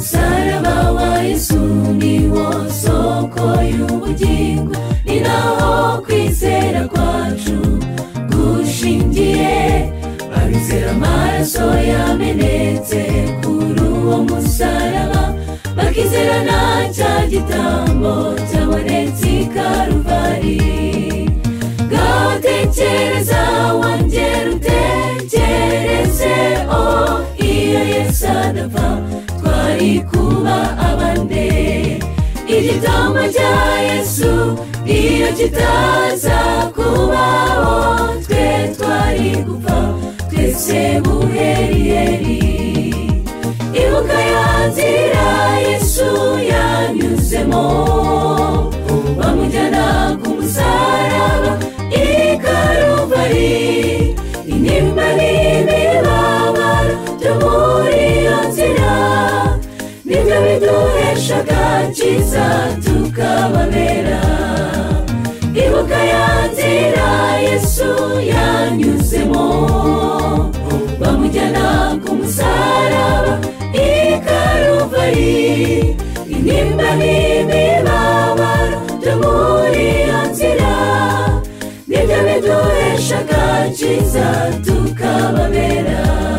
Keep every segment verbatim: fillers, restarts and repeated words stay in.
umusaraba wa Yesu ni wo soko y'ubugingo, ni naho kwizera kwacu gushingiye. Abizera amaraso yamenetse kuri uwo musaraba, bakizera na cya gitambo cyabonetse i Karuvari. Ngaho tekereza wongere utekereze, oh iyo Yesu adapfa twari kuba abande. Igitambo cya Yesu iyo kitaza kubaho, twe twari gupfa twese buheriheri. Ibuka ya nzira Yesu yanyuzemo, bamujyana ku musaraba i Karuvari. Intimba n'imibabaro byo muri iyo nzira, nibyo biduhesha agakiza tukababera. Ibuka ya nzira Yesu yanyuzemo, bamujyana ku musaraba i Karuvari. Intimba n'imibabaro byo muri iyo nzira, nibyo biduhesha agakiza tukababera.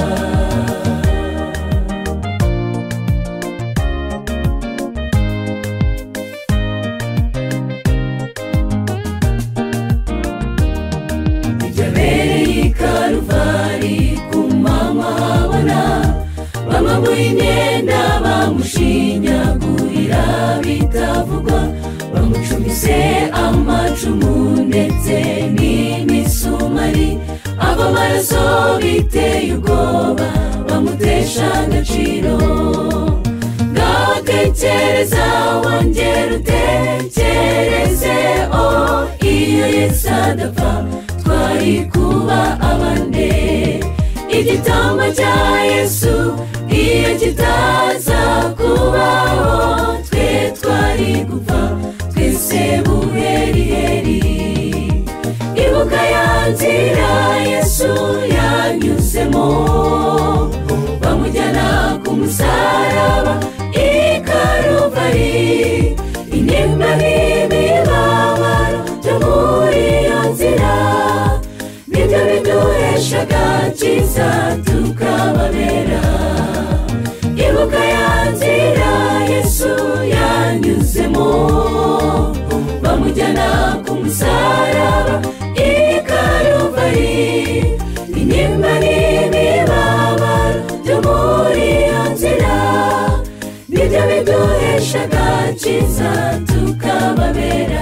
Ibyabereye i Karuvari ku manywa habona, bamwambuye imyenda bamushinyagurira bitavugwa, bamucumise amacumu ndetse n'imisumari. Ava amaraso biteye ubwoba, bamutesha agaciro. Ngaho tekereza wongere utekereze, oh iyo Yesu adapfa twari kuba abande. Igitambo cya Yesu iyo kitaza kubaho, twe twari gupfa twese buheriheri. Ibuka ya nzira Yesu yanyuzemo, bamujyana ku musaraba i Karuvari. Intimba n'imibabaro byo muri iyo nzira, nibyo biduhesha agakiza tukababera. Ibuka ya nzira Yesu yanyuzemo, bamujyana ku musaraba i Karuvari. Intimba n'imibabaro byo muri iyo nzira, nibyo biduhesha agakiza tukababera.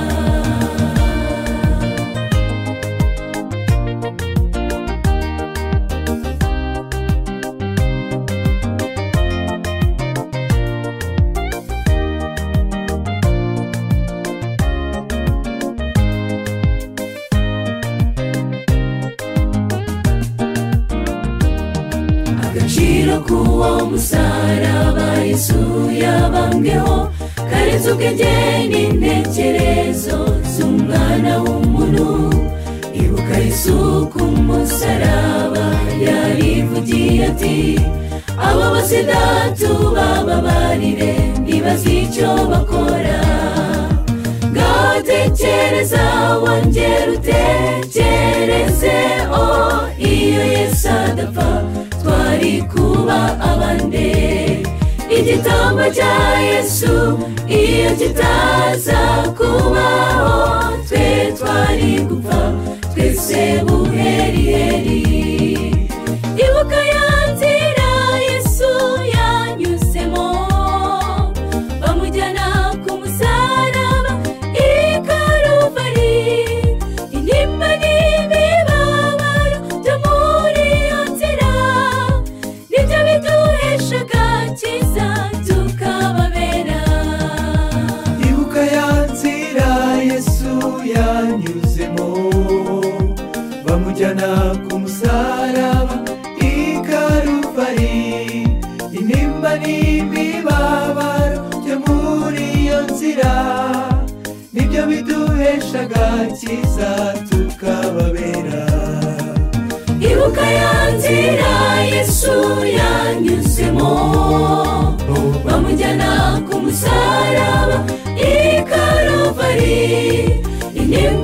Agaciro k'uwo musaraba Yesu yabambweho, karenze ubwenge n'intekerezo z'umwana w'umuntu. Ibuka Yesu ku musaraba yarivugiye ati, abo bose ndatubababarire ntibazi icyo bakora. Ngaho tekereza wongere utekereze, oh iyo Yesu adapfa twari kuba abande. Igitambo cya Yesu iyo kitaza kubaho, twe twari gupfa twese buheriheri. Ibuka ya nzira Yesu yanyuzemo, bamujyana ku musaraba i Karuvari. Intimba n'imibabaro byo muri iyo nzira, nibyo biduhesha agakiza tukababera. Ibuka ya nzira Yesu yanyuzemo, bamujyana ku musaraba i Karuvari. Intimba n'imibabaro byo muri iyo nzira, nibyo biduhesha agakiza tukababera. Ibuka ya nzira Yesu yanyuzemo, ijana ku musaraba i Karuvari, intimba